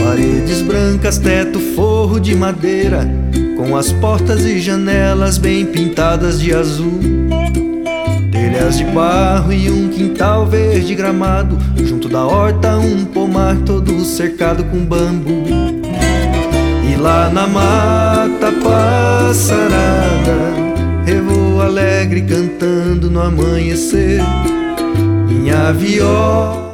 Paredes brancas, teto, forro de madeira, com as portas e janelas bem pintadas de azul. Telhas de barro e um quintal verde gramado, junto da horta um pomar todo cercado com bambu. E lá na mata passarada, revoa alegre cantando no amanhecer. Minha viola